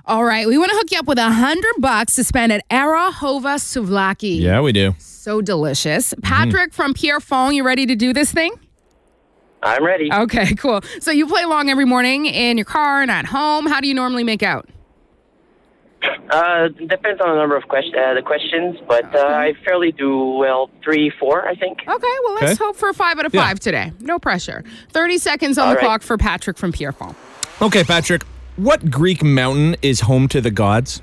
All right, we want to hook you up with $100 to spend at Arahova Souvlaki. Yeah, we do. So delicious. Patrick from Pierrefonds, you ready to do this thing? I'm ready. Okay, cool. So you play along every morning in your car and at home. How do you normally make out? Depends on the number of the questions, but I fairly do well 3, 4, I think. Okay, well, let's hope for a 5 out of 5 today. No pressure. 30 seconds on the clock for Patrick from Pierrefonds. Okay, Patrick. What Greek mountain is home to the gods?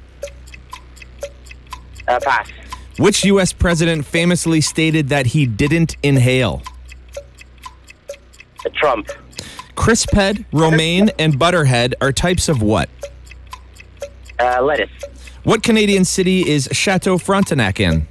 Pass. Which U.S. president famously stated that he didn't inhale? Trump. Crisp head, romaine, and butterhead are types of what? Lettuce. What Canadian city is Chateau Frontenac in?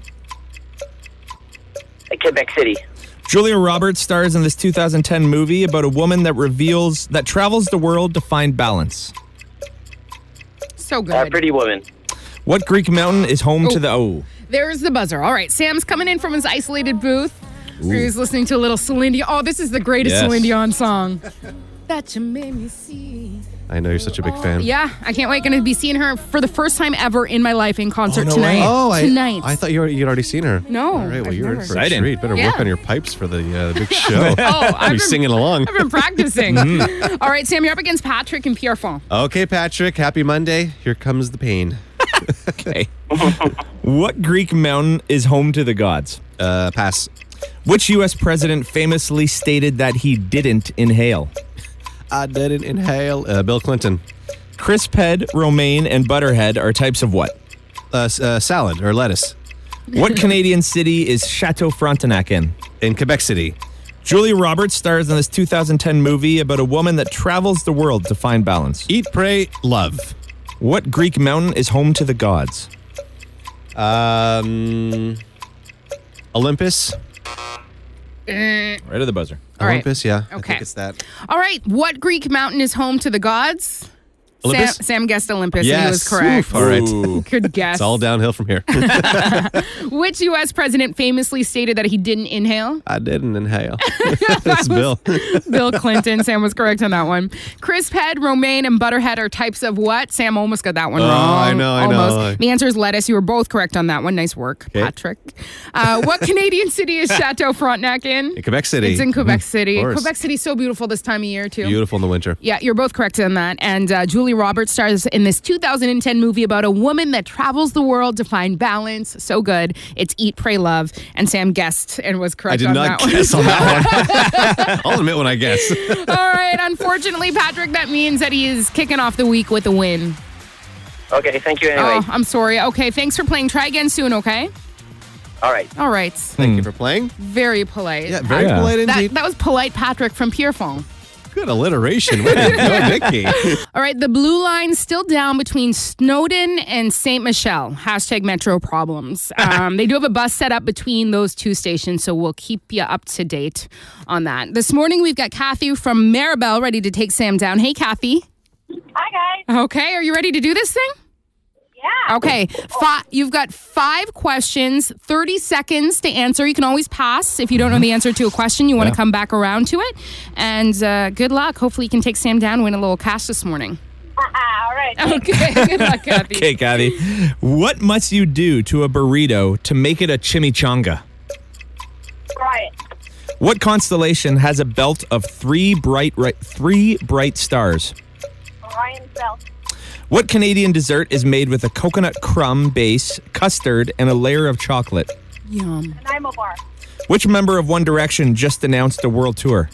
Quebec City. Julia Roberts stars in this 2010 movie about a woman that travels the world to find balance. So good. Pretty Woman. What Greek mountain is home to the... There's the buzzer. All right, Sam's coming in from his isolated booth. He's listening to a little Celine Dion. Oh, this is the greatest Celine Dion song. That you made me see. I know you're such a big fan. Yeah, I can't wait. Going to be seeing her for the first time ever in my life in concert tonight. Tonight. I thought you'd already seen her. No. All right, well, you're in for a Exciting. treat. Better work on your pipes for the big show. I've been singing along. I've been practicing. All right, Sam, you're up against Patrick and Pierrefonds. Okay, Patrick, happy Monday. Here comes the pain. Okay. What Greek mountain is home to the gods? Pass. Which U.S. president famously stated that he didn't inhale? I didn't inhale. Bill Clinton. Crisp head, romaine, and butterhead are types of what? Salad or lettuce. What Canadian city is Chateau Frontenac in? In Quebec City. Julia Roberts stars in this 2010 movie about a woman that travels the world to find balance. Eat, pray, love. What Greek mountain is home to the gods? Olympus. Right at the buzzer. All right. Olympus, yeah. Okay. I think it's that. All right, what Greek mountain is home to the gods? Olympus? Sam guessed Olympus, and he was Yes. correct. Oof. All right. Good guess. It's all downhill from here. Which U.S. president famously stated that he didn't inhale? I didn't inhale. That's Bill. Bill Clinton. Sam was correct on that one. Crisp head, romaine, and butterhead are types of what? Sam almost got that one wrong. I know. Almost. The answer is lettuce. You were both correct on that one. Nice work, Patrick. What Canadian city is Chateau Frontenac in? In Quebec City. It's in Quebec City. Of course. Quebec City's so beautiful this time of year, too. Beautiful in the winter. Yeah, you're both correct on that. And Julie Roberts stars in this 2010 movie about a woman that travels the world to find balance. So good. It's Eat, Pray, Love. And Sam guessed and was correct on that one. I did not guess on that one. I'll admit when I guess. All right. Unfortunately, Patrick, that means that he is kicking off the week with a win. Okay, thank you anyway. Oh, I'm sorry. Okay, thanks for playing. Try again soon, okay? All right. All right. Thank you for playing. Very polite. Yeah, very polite indeed. That was polite Patrick from Pierrefonds. Good alliteration. Way to go, Nikki. All right, the blue line's still down between Snowdon and St. Michel. Hashtag Metro problems. They do have a bus set up between those two stations, so we'll keep you up to date on that. This morning, we've got Kathy from Maribel ready to take Sam down. Hey, Kathy. Hi, guys. Okay, are you ready to do this thing? Yeah. Okay, you've got 5 questions, 30 seconds to answer. You can always pass if you don't know the answer to a question. You want to come back around to it. And good luck. Hopefully you can take Sam down and win a little cash this morning. All right. Okay, good luck, Kathy. Okay, Kathy. What must you do to a burrito to make it a chimichanga? Right. What constellation has a belt of three bright stars? Orion Belt. What Canadian dessert is made with a coconut crumb base, custard, and a layer of chocolate? Yum. And I'm a bar. Which member of One Direction just announced a world tour?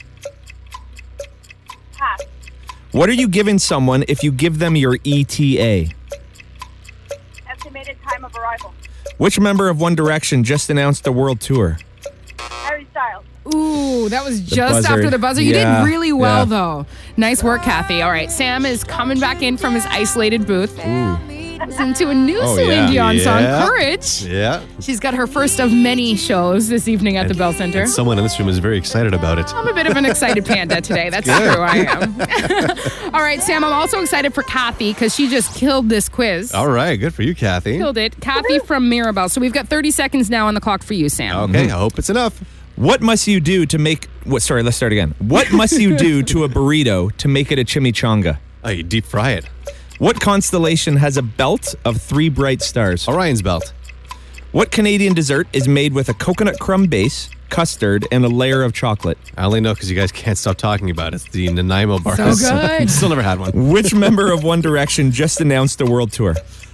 Pass. What are you giving someone if you give them your ETA? Estimated time of arrival. Which member of One Direction just announced a world tour? Harry Styles. Ooh, that was just buzzer. after the buzzer. You Yeah, did really well, yeah. though. Nice work, Kathy. All right, Sam is coming back in from his isolated booth. Listen to a new Celine Dion song, Courage. Yeah. She's got her first of many shows this evening at the Bell Center. And someone in this room is very excited about it. I'm a bit of an excited panda today. That's true, I am. All right, Sam, I'm also excited for Kathy because she just killed this quiz. All right, good for you, Kathy. Killed it. Kathy from Mirabel. So we've got 30 seconds now on the clock for you, Sam. Okay, I hope it's enough. What must you do to make... Sorry, let's start again. What must you do to a burrito to make it a chimichanga? Oh, you deep fry it. What constellation has a belt of 3 bright stars? Orion's belt. What Canadian dessert is made with a coconut crumb base, custard, and a layer of chocolate? I only know because you guys can't stop talking about it. It's the Nanaimo bars. So good. Still never had one. Which member of One Direction just announced a world tour?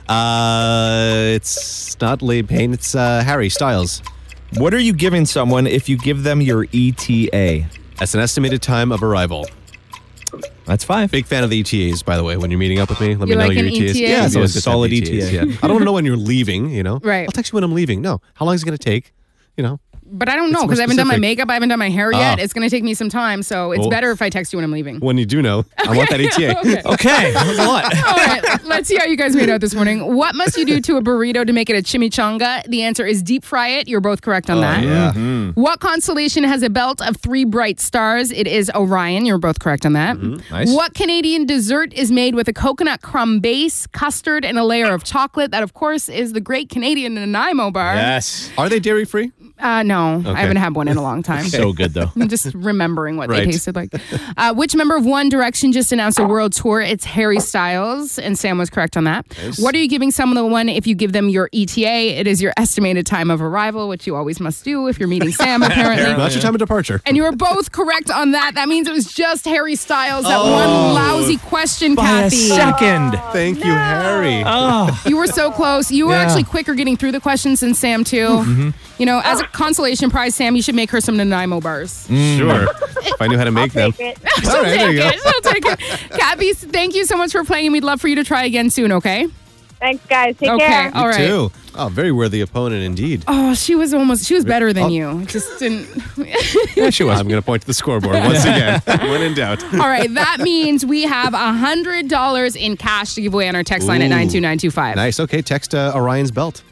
It's not Lee Payne. It's Harry Styles. What are you giving someone if you give them your ETA? That's an estimated time of arrival. That's 5. Big fan of the ETAs, by the way. When you're meeting up with me, let You me know like your an ETAs. ETA? Yeah, it's Yeah, always good to have solid ETAs, ETA. Yeah. I don't want to know when you're leaving, you know? Right. I'll text you when I'm leaving. No. How long is it going to take? You know? But I don't know It's because more I haven't done my specific. makeup. I haven't done my hair yet. Ah. It's going to take me some time. So it's Well- better if I text you when I'm leaving. When you do know, I want that ETA. Okay. Okay, that was a lot. All right, let's see how you guys made out this morning. What must you do to a burrito to make it a chimichanga? The answer is deep fry it. You're both correct on that. Yeah. What constellation has a belt of 3 bright stars? It is Orion. You're both correct on that. Nice. What Canadian dessert is made with a coconut crumb base, custard, and a layer of chocolate? That, of course, is the Great Canadian Nanaimo bar. Yes. Are they dairy free? No, I haven't had one in a long time. So good, though. I'm just remembering what Right. they tasted like. Which member of One Direction just announced a world tour? It's Harry Styles, and Sam was correct on that. Nice. What are you giving someone if you give them your ETA? It is your estimated time of arrival, which you always must do if you're meeting Sam, apparently. That's your time of departure. And you were both correct on that. That means it was just Harry Styles. That one lousy question, By a Kathy. second. Thank you, Harry. You were so close. You were Yeah. actually quicker getting through the questions than Sam, too. You know, as a consolation prize, Sam, you should make her some Nanaimo bars. Sure. If I knew how to make them. Take it. All right, there you go. She'll take it. Kathy, thank you so much for playing. We'd love for you to try again soon, okay? Thanks, guys. Take Okay, care. all right. Too. Oh, very worthy opponent indeed. Oh, she was better than you. It just didn't. Yeah, she was. I'm going to point to the scoreboard once again. When in doubt. All right, that means we have $100 in cash to give away on our text line at Ooh. 92925. Nice. Okay, text Orion's belt.